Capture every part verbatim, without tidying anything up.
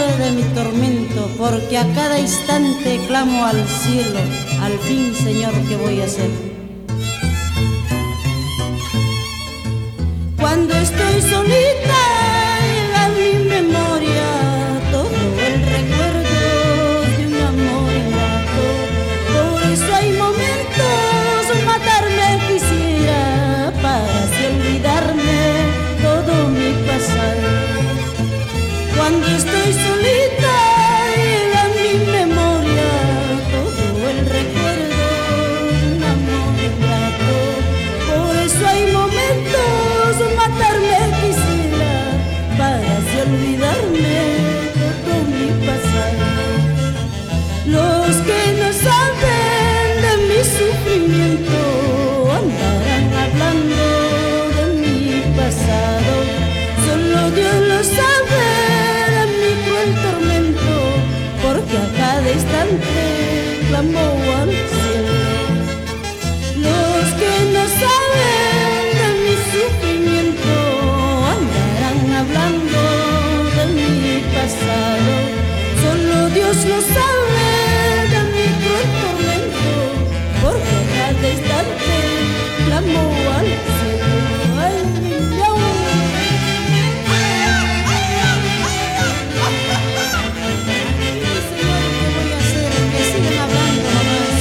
de mi tormento, porque a cada instante clamo al cielo, al fin, Señor, ¿qué voy a hacer? Cuando estoy solita llega a mi memoria todo el recuerdo de un amor ingrato. Por eso hay momentos matarme quisiera para así olvidarme todo mi pasado. Cuando estoy solita llega a mi memoria todo el recuerdo de un amor ingrato. Por eso hay momentos matarme quisiera para así olvidarme todo mi pasado. Los que no saben de mi sufrimiento andarán hablando de mi pasado. Solo Dios lo sabe de mi cruel tormento, porque a cada instante clamo al cielo. Los que no saben de mi sufrimiento andarán hablando de mi pasado. Solo Dios lo sabe de mi cruel tormento, porque a cada instante clamo al cielo. Ay, mi amor. Señor, ¿qué voy a hacer? Que sigan hablando nomás.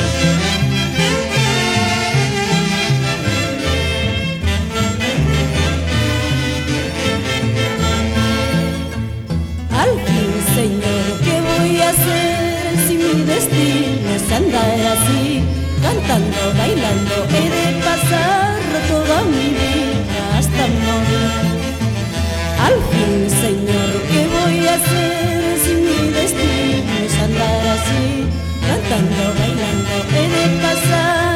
Al fin, Señor, ¿qué voy a hacer si mi destino es andar así, cantando, bailando? He de pasar toda mi vida hasta morir. Al fin, Señor, ¿qué voy a hacer si mi destino es andar así, cantando, bailando? He de pasar